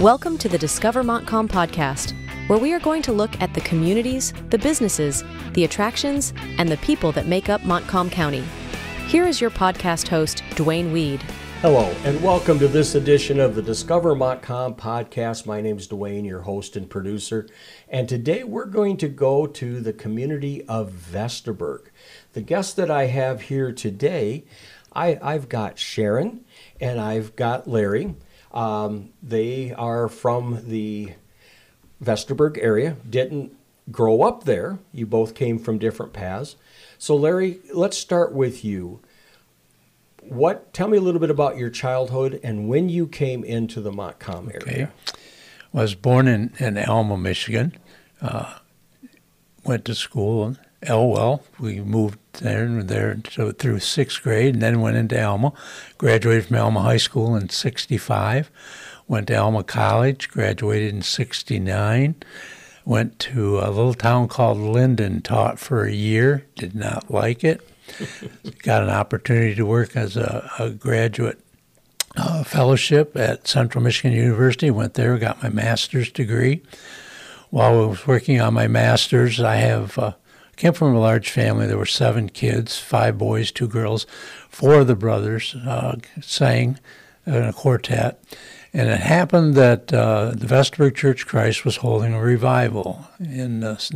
Welcome to the Discover Montcalm podcast, where we are going to look at the communities, the businesses, the attractions, and the people that make up Montcalm County. Here is your podcast host, Dwayne Weed. Hello, and welcome to this edition of the Discover Montcalm podcast. My name is Dwayne, your host and producer, and today we're going to go to the community of Vesterberg. The guest that I have here today, I've got Sharon and I've got Larry. They are from the Vesterberg area, didn't grow up there. You both came from different paths. So Larry, let's start with you. Tell me a little bit about your childhood and when you came into the Montcalm area. Okay. I was born in Alma, Michigan. Went to school in Elwell. We moved there through sixth grade, and then went into Alma. Graduated from Alma High School in '65. Went to Alma College. Graduated in '69. Went to a little town called Linden. Taught for a year. Did not like it. Got an opportunity to work as a graduate fellowship at Central Michigan University. Went there, got my master's degree. While I was working on my master's, I came from a large family. There were 7 kids, 5 boys, 2 girls. 4 of the brothers sang in a quartet. And it happened that the Vesterberg Church of Christ was holding a revival in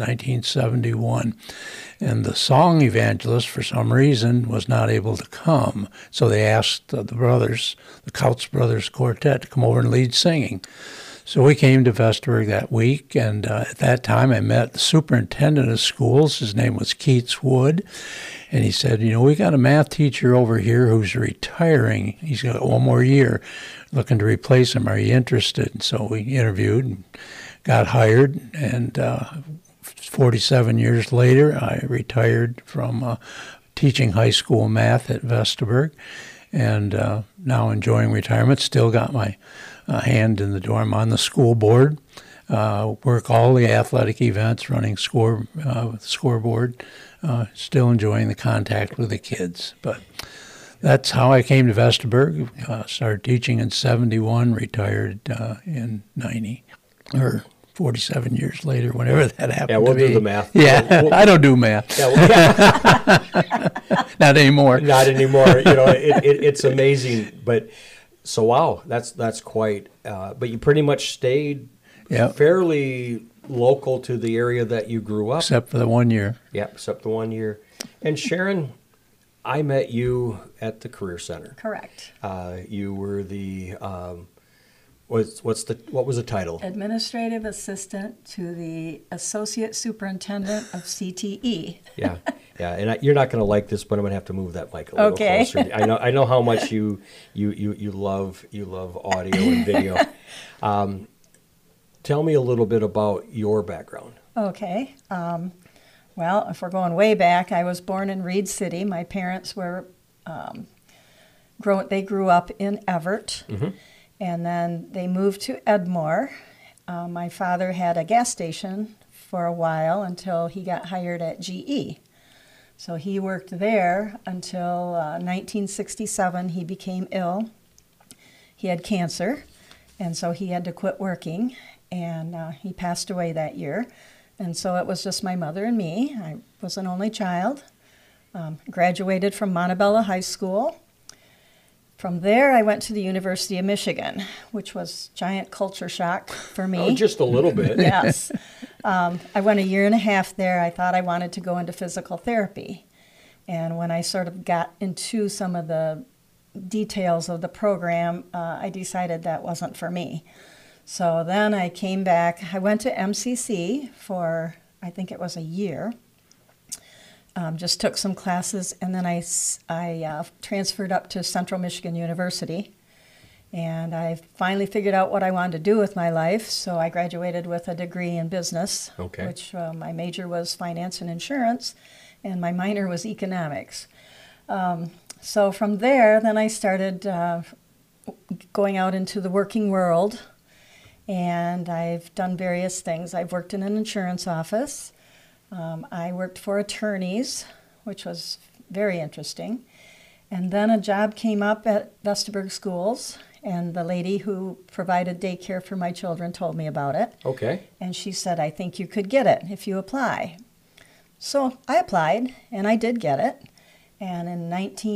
1971. And the song evangelist, for some reason, was not able to come. So they asked the brothers, the Couts Brothers Quartet, to come over and lead singing. So we came to Vesterberg that week, and at that time I met the superintendent of schools. His name was Keats Wood, and he said, we got a math teacher over here who's retiring. He's got 1 more year, looking to replace him. Are you interested? And so we interviewed and got hired, and 47 years later I retired from teaching high school math at Vesterberg, and now enjoying retirement. Still got my hand in the door. I'm on the school board, work all the athletic events, running scoreboard, still enjoying the contact with the kids. But that's how I came to Vesterberg. Started teaching in '71, retired in '90, or 47 years later, whenever that happened. Yeah, we'll to be. do the math. Yeah, I don't do math. Yeah, Not anymore. Not anymore. It's amazing, but. So wow, that's quite. But you pretty much stayed fairly local to the area that you grew up. Except for the 1 year. Yep, except the 1 year. And Sharon, I met you at the Career Center. Correct. You were the what was the title? Administrative Assistant to the Associate Superintendent of CTE. Yeah. And you're not going to like this, but I'm going to have to move that mic a little closer. I know how much you love audio and video. Tell me a little bit about your background. Okay. Well, if we're going way back, I was born in Reed City. My parents were they grew up in Everett, and then they moved to Edmore. My father had a gas station for a while until he got hired at GE. So he worked there until 1967. He became ill. He had cancer, and so he had to quit working, and he passed away that year. And so it was just my mother and me. I was an only child. Graduated from Montebello High School. From there, I went to the University of Michigan, which was giant culture shock for me. Oh, just a little bit. Yes. I went a year and a half there. I thought I wanted to go into physical therapy. And when I sort of got into some of the details of the program, I decided that wasn't for me. So then I came back. I went to MCC for, I think it was a year. Just took some classes, and then I transferred up to Central Michigan University, and I finally figured out what I wanted to do with my life, so I graduated with a degree in business, which my major was finance and insurance, and my minor was economics. So from there, then I started going out into the working world, and I've done various things. I've worked in an insurance office. I worked for attorneys, which was very interesting. And then a job came up at Vesterberg Schools, and the lady who provided daycare for my children told me about it. Okay. And she said, I think you could get it if you apply. So I applied, and I did get it. And in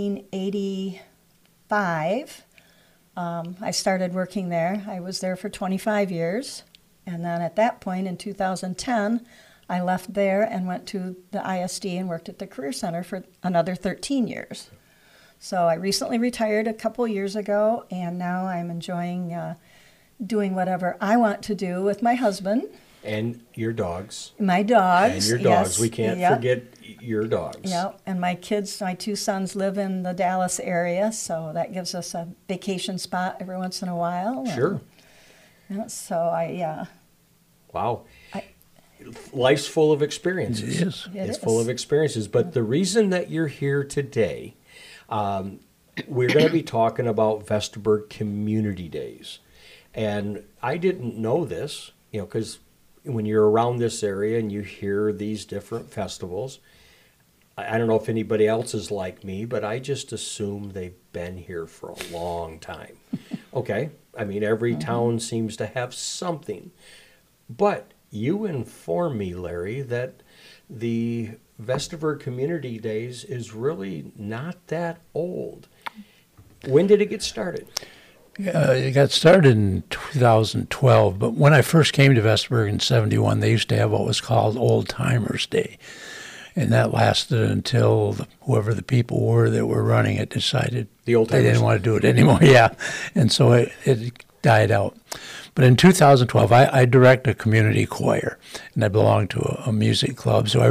1985, I started working there. I was there for 25 years. And then at that point, in 2010, I left there and went to the ISD and worked at the Career Center for another 13 years. So I recently retired a couple years ago, and now I'm enjoying doing whatever I want to do with my husband. And your dogs. My dogs. And your dogs. Yes. We can't Yep. forget your dogs. Yep. And my kids, my two sons live in the Dallas area, so that gives us a vacation spot every once in a while. Sure. And so Wow. Life's full of experiences. It is. It's full of experiences. But the reason that you're here today, we're going to be talking about Vesterberg Community Days. And I didn't know this, because when you're around this area and you hear these different festivals, I don't know if anybody else is like me, but I just assume they've been here for a long time. Okay? I mean, every town seems to have something. But you informed me, Larry, that the Vesterberg Community Days is really not that old. When did it get started? It got started in 2012, but when I first came to Vesterberg in 71, they used to have what was called Old Timers Day. And that lasted until whoever the people were that were running it decided The Old they Timers. didn't want to do it anymore. Yeah. And so it died out. But in 2012, I direct a community choir, and I belong to a music club. So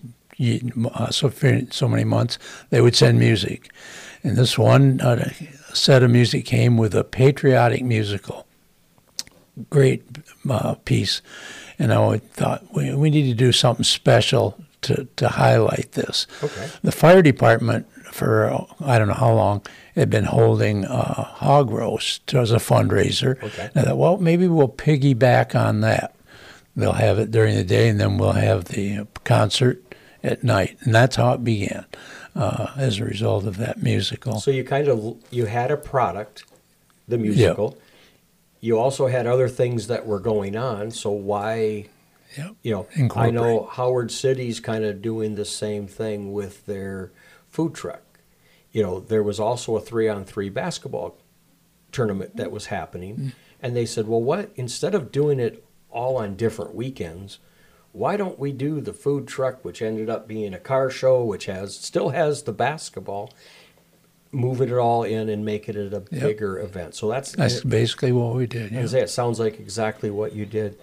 so many months, they would send music. And this one set of music came with a patriotic musical. Great piece. And I thought, we need to do something special to highlight this. Okay. The fire department, for I don't know how long, had been holding hog roast as a fundraiser. Okay. And I thought, well, maybe we'll piggyback on that. They'll have it during the day, and then we'll have the concert at night. And that's how it began, as a result of that musical. So you had a product, the musical. You also had other things that were going on. So why, I Incorporate. know Howard City's kind of doing the same thing with their food truck. There was also a 3-on-3 basketball tournament that was happening. And they said, well, instead of doing it all on different weekends, why don't we do the food truck, which ended up being a car show, which still has the basketball, move it all in and make it a bigger event. So that's basically what we did. Yeah. It sounds like exactly what you did.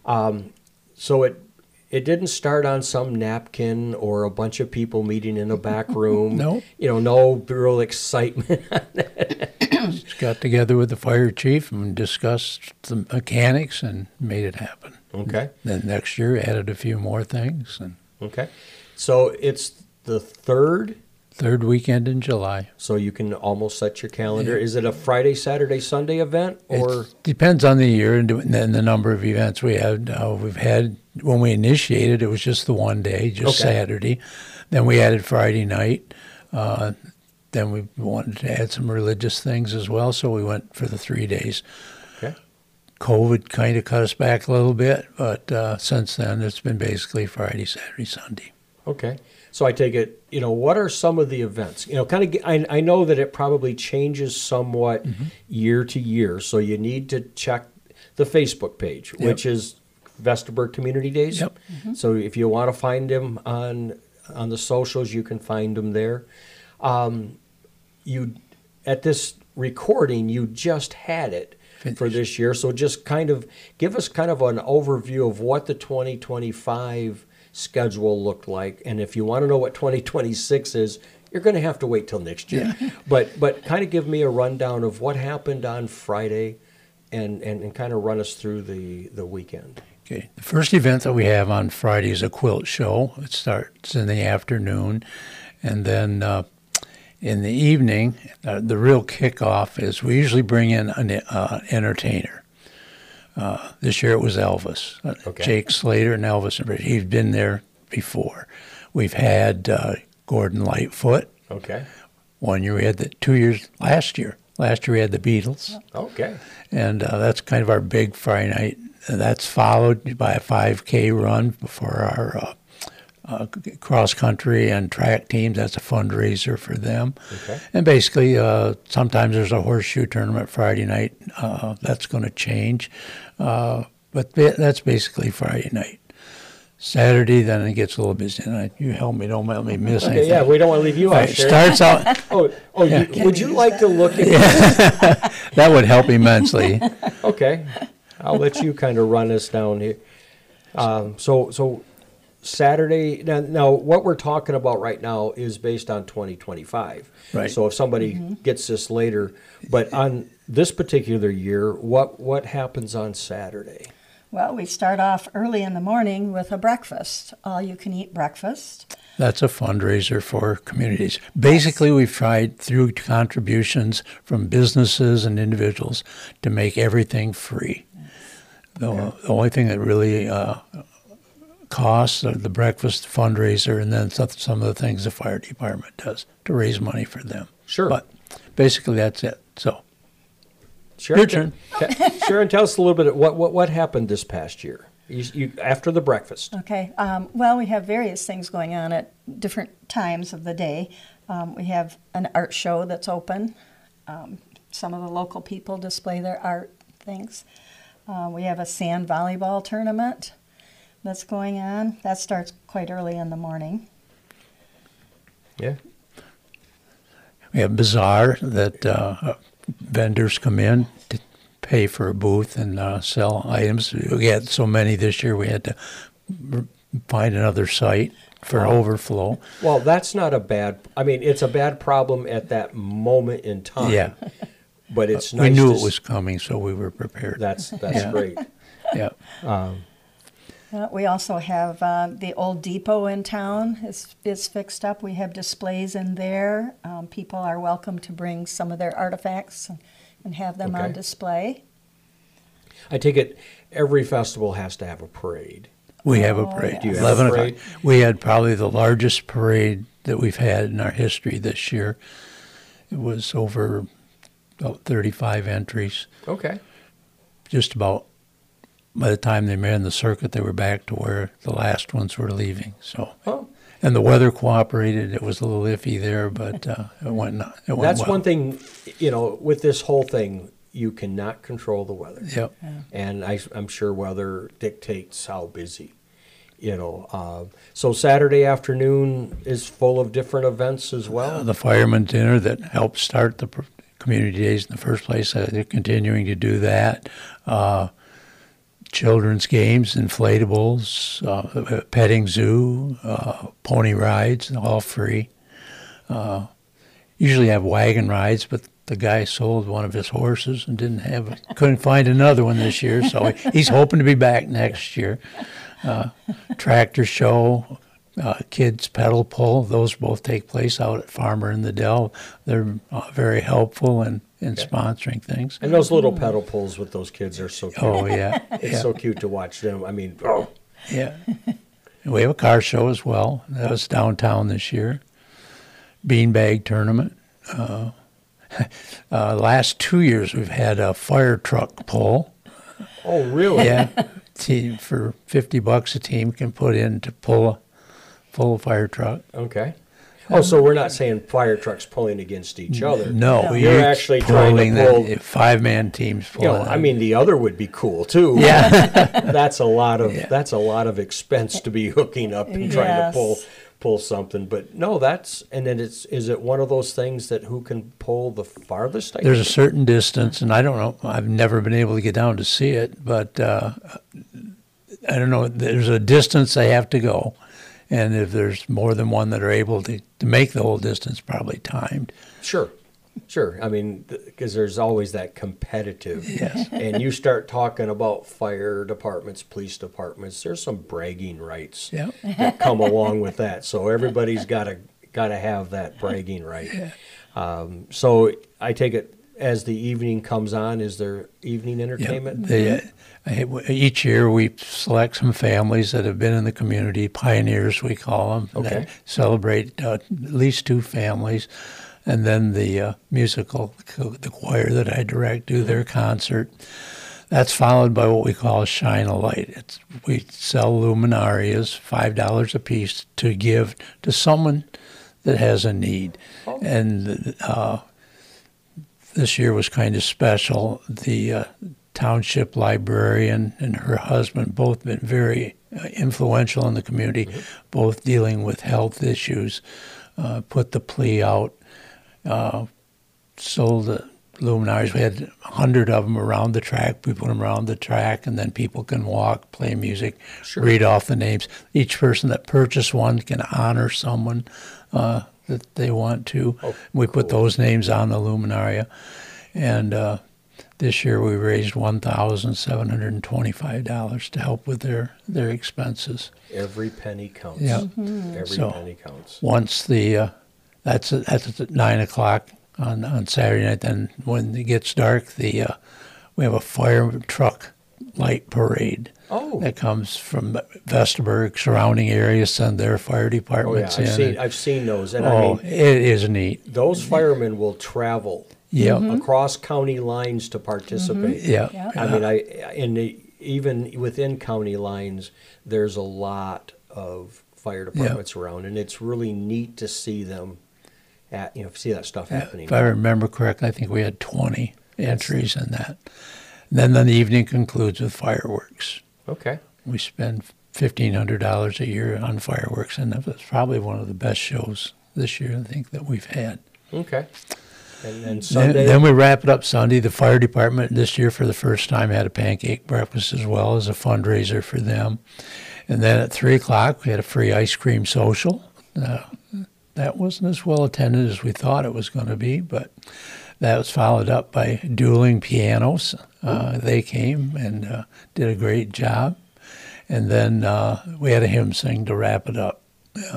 So it didn't start on some napkin or a bunch of people meeting in a back room. Nope. No real excitement. Just got together with the fire chief and discussed the mechanics and made it happen. Okay. Then next year added a few more things. And Okay. So it's the third, third weekend in July. so you can almost set your calendar. Is it a Friday, Saturday, Sunday event? Or It depends on the year and the number of events we had. We've had, when we initiated, it was just the one day, just Okay. Saturday. Then we added Friday night. Then we wanted to add some religious things as well, so we went for the 3 days. Okay. COVID kind of cut us back a little bit, but since then it's been basically Friday, Saturday, Sunday. Okay. So I take it, what are some of the events? I know that it probably changes somewhat year to year, so you need to check the Facebook page, which is Vesterberg Community Days. Yep. So if you want to find them on the socials, you can find them there. At this recording, you just had it for this year, so just kind of give us kind of an overview of what the 2025 schedule looked like, and if you want to know what 2026 is, you're going to have to wait till next year. But kind of give me a rundown of what happened on Friday, and kind of run us through the weekend. Okay. The first event that we have on Friday is a quilt show. It starts in the afternoon, and then in the evening, the real kickoff is we usually bring in an entertainer. This year it was Elvis. Okay. Jake Slater and Elvis. He's been there before. We've had Gordon Lightfoot. Okay. 1 year. We had 2 years last year. Last year we had the Beatles, Okay. and that's kind of our big Friday night. And that's followed by a 5K run for our cross country and track teams. That's a fundraiser for them. Okay. And basically, sometimes there's a horseshoe tournament Friday night. That's going to change, but that's basically Friday night. Saturday, then it gets a little busy. And you help me, don't let me miss Okay, anything. yeah, we don't want to leave you All out. right, Sherry. starts out. Would you like to look at? That would help immensely. Okay, I'll let you kind of run us down here. So Saturday. Now, what we're talking about right now is based on 2025. Right. So if somebody gets this later, but on this particular year, what happens on Saturday? Well, we start off early in the morning with a breakfast, all-you-can-eat breakfast. That's a fundraiser for communities. Basically, we've tried through contributions from businesses and individuals to make everything free. The only thing that really costs are the breakfast fundraiser and then some of the things the fire department does to raise money for them. Sure. But basically, that's it. So, Sharon, your turn. Sharon, tell us a little bit of what happened this past year. You after the breakfast. Okay. Well, we have various things going on at different times of the day. We have an art show that's open. Some of the local people display their art things. We have a sand volleyball tournament that's going on. That starts quite early in the morning. Yeah. We have Bazaar that vendors come in to pay for a booth and sell items. We had so many this year, we had to find another site for overflow. Well, that's not a bad. I mean, it's a bad problem at that moment in time. Yeah. But it's We nice. knew to it was coming, so we were prepared. That's Yeah. great. Yeah. We also have the old depot in town is fixed up. We have displays in there. People are welcome to bring some of their artifacts and have them on Okay. display. I take it every festival has to have a parade. We have a parade. yes. Do you have 11 a o'clock. parade? We had probably the largest parade that we've had in our history this year. It was over about 35 entries. Okay. Just about by the time they ran the circuit, they were back to where the last ones were leaving. So, Oh, and the weather cooperated. It was a little iffy there, but it went. It went that's well. one thing. With this whole thing, you cannot control the weather. Yep. And I'm sure weather dictates how busy. So Saturday afternoon is full of different events as well. The fireman dinner that helped start the community days in the first place. They're continuing to do that. Children's games, inflatables, petting zoo, pony rides, all free. Usually have wagon rides, but the guy sold one of his horses and couldn't find another one this year, so he's hoping to be back next year. Tractor show, kids pedal pull, those both take place out at Farmer in the Dell. They're very helpful in sponsoring things. And those little pedal pulls with those kids are so cute. Oh, yeah. It's so cute to watch them. I mean, Yeah. And we have a car show as well. That was downtown this year. Beanbag tournament. Last 2 years we've had a fire truck pull. oh, really? Yeah. Team for $50 a team can put in to pull a full fire truck. Okay. Oh, so we're not saying fire trucks pulling against each other. No, You're actually trying to pull. 5-man teams pulling. I mean, the other would be cool too. yeah. That's a lot of expense to be hooking up and trying to pull something. But no, and then is it one of those things that who can pull the farthest? There's a certain distance, and I don't know. I've never been able to get down to see it, but I don't know. There's a distance they have to go, and if there's more than one that are able to make the whole distance, probably timed. Sure. I mean, because there's always that competitive. Yes. And you start talking about fire departments, police departments. There's some bragging rights Yeah. that come along with that. So everybody's got to have that bragging right. So I take it as the evening comes on. Is there evening entertainment? Each year we select some families that have been in the community, pioneers we call them, Okay. that celebrate at least 2 families. And then the the choir that I direct, do their concert. That's followed by what we call Shine a Light. We sell luminarias, $5 a piece, to give to someone that has a need. Oh. And this year was kind of special. The township librarian and her husband both been very influential in the community, both dealing with health issues, put the plea out, sold the luminaries. We had 100 of them around the track. We put them around the track, and then people can walk, play music, read off the names. Each person that purchased one can honor someone that they want to. We put those names on the luminaria. And this year we raised $1,725 to help with their expenses. Every penny counts. Yeah. Every penny counts. Once that's at 9 o'clock on Saturday night. Then when it gets dark, we have a fire truck light parade. Oh. That comes from Vesterberg, surrounding areas, send their fire departments in. I've seen those, and it is neat. Those firemen will travel across county lines to participate. Yeah. I mean, even within county lines, there's a lot of fire departments around, and it's really neat to see them see that stuff happening. If I remember correctly, I think we had 20 entries in that. And then the evening concludes with fireworks. Okay. We spend $1,500 a year on fireworks, and that was probably one of the best shows this year, I think, that we've had. Okay. And then Sunday? Then we wrap it up Sunday. The fire department this year, for the first time, had a pancake breakfast as well as a fundraiser for them. And then at 3 o'clock, we had a free ice cream social. That wasn't as well attended as we thought it was going to be, but that was followed up by dueling pianos. They came and did a great job. And then we had a hymn sing to wrap it up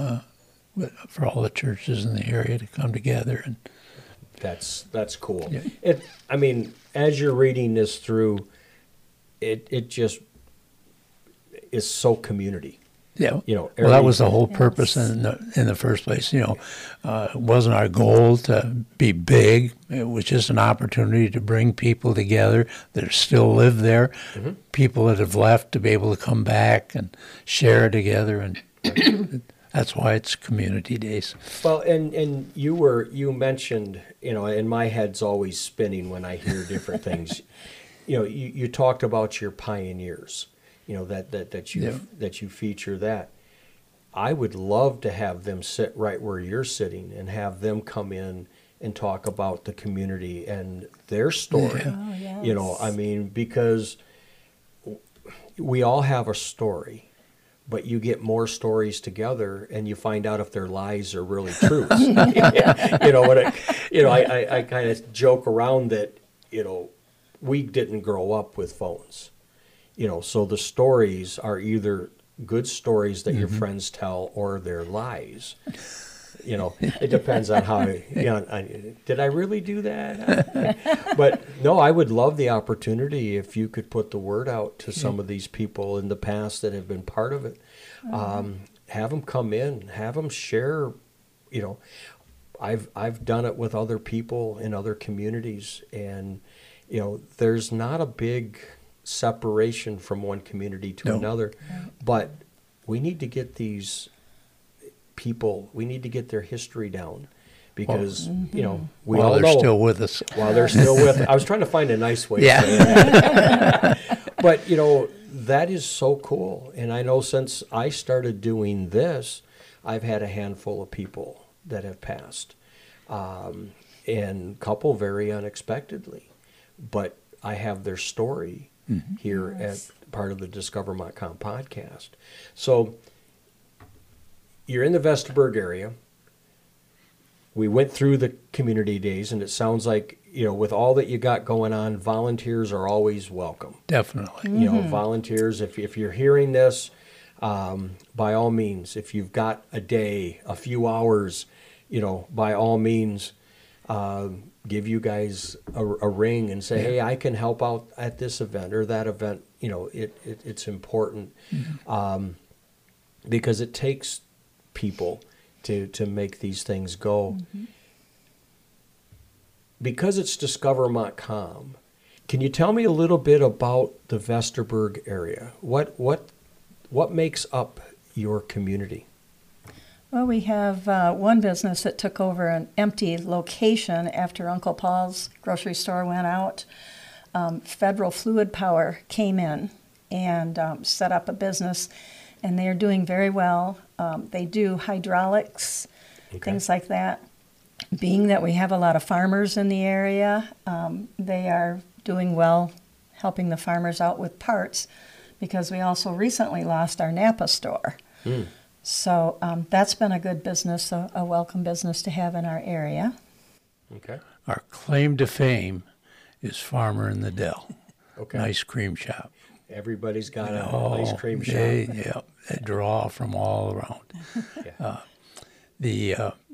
for all the churches in the area to come together. And that's cool. Yeah. I mean, as you're reading this through, it just is so community. Yeah, well, that was the whole purpose in the first place. It wasn't our goal to be big. It was just an opportunity to bring people together that still live there, people that have left to be able to come back and share together, and that's why it's Community Days. Well, and you mentioned, and my head's always spinning when I hear different things. You talked about your pioneers. That you feature that. I would love to have them sit right where you're sitting and have them come in and talk about the community and their story. Yeah. Oh, yes. I mean, because we all have a story, but you get more stories together and you find out if their lies are really truths. I kind of joke around that, we didn't grow up with phones. So the stories are either good stories that your friends tell or they're lies. It depends on how, did I really do that? But no, I would love the opportunity if you could put the word out to some of these people in the past that have been part of it. Have them come in, have them share, I've done it with other people in other communities, and, there's not a big separation from one community to another, but we need to get these people, we need to get their history down, because we all know they're still with us. While they're still with us. I was trying to find a nice way to say that. But that is so cool, and I know since I started doing this, I've had a handful of people that have passed, and a couple very unexpectedly, but I have their story here at part of the Discover Montcalm podcast. So you're in the Vesterberg area. We went through the community days, and it sounds like, with all that you got going on, volunteers are always welcome. Definitely. Volunteers, if you're hearing this, by all means, if you've got a day, a few hours, by all means, give you guys a ring and say, hey, I can help out at this event or that event. It's important because it takes people to make these things go. because it's Discover Montcalm, can you tell me a little bit about the Vesterberg area? What makes up your community? Well, we have one business that took over an empty location after Uncle Paul's grocery store went out. Federal Fluid Power came in and set up a business, and they are doing very well. They do hydraulics, things like that. Being that we have a lot of farmers in the area, they are doing well helping the farmers out with parts, because we also recently lost our Napa store. So that's been a good business, a welcome business to have in our area. Okay. Our claim to fame is Farmer in the Dell. Okay. Ice cream shop. Everybody's got an ice cream shop. They draw from all around. Yeah. The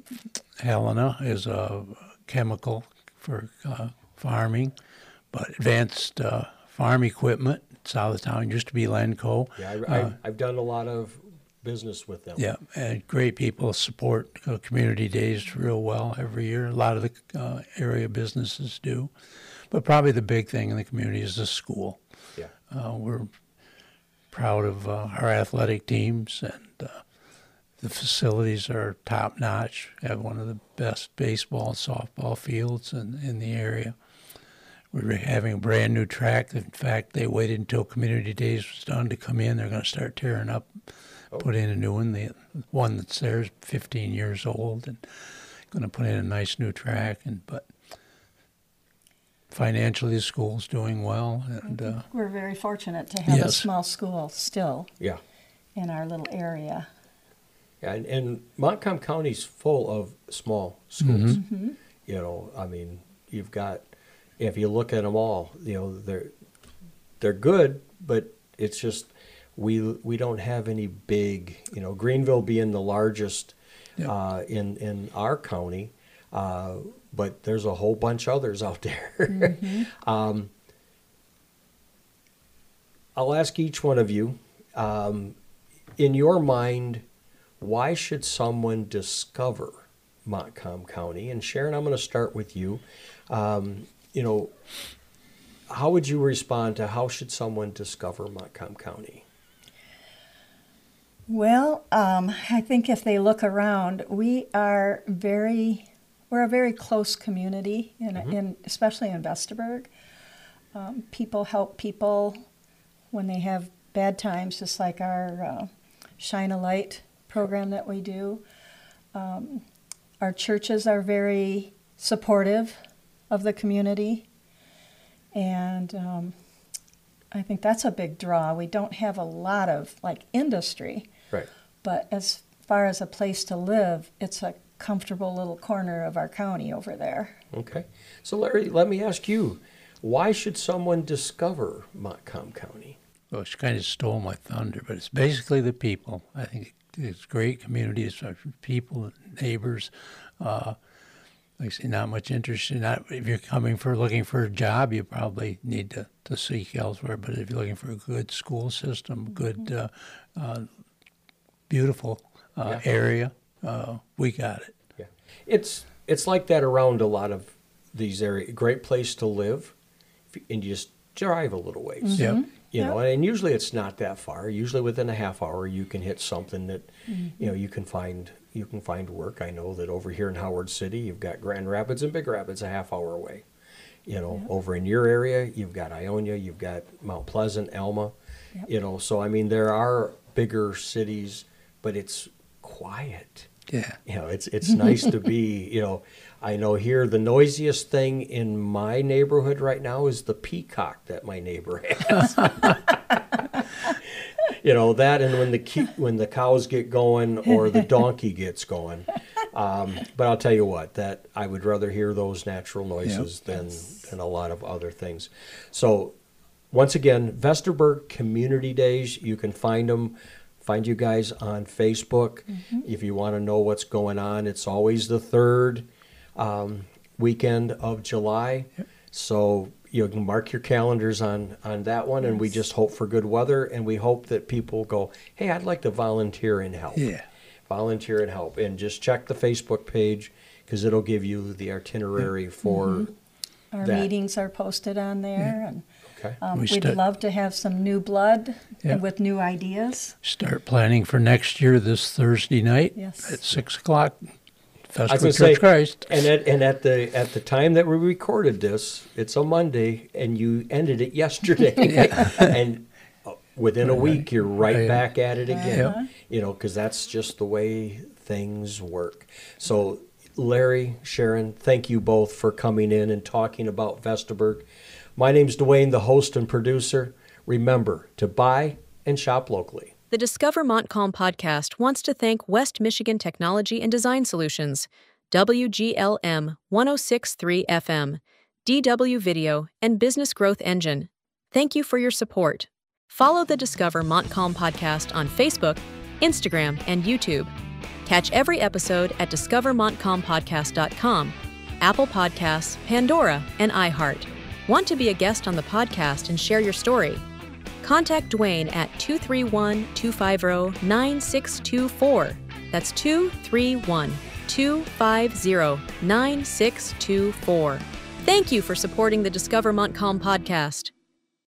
Helena is a chemical for farming, but advanced farm equipment. South of town used to be Lenco. Yeah, I've done a lot of business with them. Yeah, and great people support community days real well every year. A lot of the area businesses do. But probably the big thing in the community is the school. Yeah. We're proud of our athletic teams, and the facilities are top notch. We have one of the best baseball and softball fields in the area. We're having a brand new track. In fact, they waited until community days was done to come in. They're going to start tearing up, put in a new one. The one that's there is 15 years old, and going to put in a nice new track. But financially, the school's doing well. And We're very fortunate to have a Yes. small school still Yeah. in our little area. Yeah, and Montcalm County's full of small schools. You know, I mean, you've got, if you look at them all, you know, they're good, but it's just we don't have any big, you know, Greenville being the largest in our county, but there's a whole bunch others out there. I'll ask each one of you, in your mind, why should someone discover Montcalm County? And Sharon, I'm going to start with you. You know, how would you respond to how should someone discover Montcalm County? Well, I think if they look around, we're a very close community, especially in Vesterberg. People help people when they have bad times, just like our Shine a Light program that we do. Our churches are very supportive of the community, and I think that's a big draw. We don't have a lot of industry, Right. but as far as a place to live, it's a comfortable little corner of our county over there. Okay. So Larry, let me ask you, why should someone discover Montcalm County? well, she kind of stole my thunder, but it's basically the people. I think it's great community. It's people, neighbors. Like I say, not much interest in that. If you're looking for a job, you probably need to seek elsewhere. But if you're looking for a good school system, good, beautiful area, we got it. Yeah. It's like that around a lot of these areas. Great place to live, and you just drive a little ways. Yep. You know, and usually it's not that far. Usually within a half hour, you can hit something that, you know, you can find work. I know that over here in Howard City, you've got Grand Rapids and Big Rapids a half hour away. You know, over in your area, you've got Ionia, you've got Mount Pleasant, Alma. Yep. You know, so I mean, there are bigger cities, but it's quiet. Yeah. You know, it's nice to be, you know, I know here the noisiest thing in my neighborhood right now is the peacock that my neighbor has. You know, that and when the cows get going or the donkey gets going. But I'll tell you what, that I would rather hear those natural noises than a lot of other things. So once again, Vesterberg Community Days, you can find them. Find you guys on Facebook if you want to know what's going on. It's always the third weekend of July. Yep. So you can mark your calendars on that one, and we just hope for good weather, and we hope that people go, hey, I'd like to volunteer and help. Yeah. Volunteer and help. And just check the Facebook page, because it'll give you the itinerary for Our that. meetings are posted on there, and Okay. we'd love to have some new blood Yeah. with new ideas. Start planning for next year this Thursday night Yes. at 6 o'clock. I was Festival gonna Church say, Christ. and at the time that we recorded this, it's a Monday, and you ended it yesterday, and within a week you're right back at it again. You know, because that's just the way things work. So, Larry, Sharon, thank you both for coming in and talking about Vestaburg. My name's Dwayne, the host and producer. Remember to buy and shop locally. The Discover Montcalm podcast wants to thank West Michigan Technology and Design Solutions, WGLM 106.3 FM, DW Video, and Business Growth Engine. Thank you for your support. Follow the Discover Montcalm podcast on Facebook, Instagram, and YouTube. Catch every episode at discovermontcalmpodcast.com, Apple Podcasts, Pandora, and iHeart. Want to be a guest on the podcast and share your story? Contact Dwayne at 231-250-9624. That's 231-250-9624. Thank you for supporting the Discover Montcalm podcast.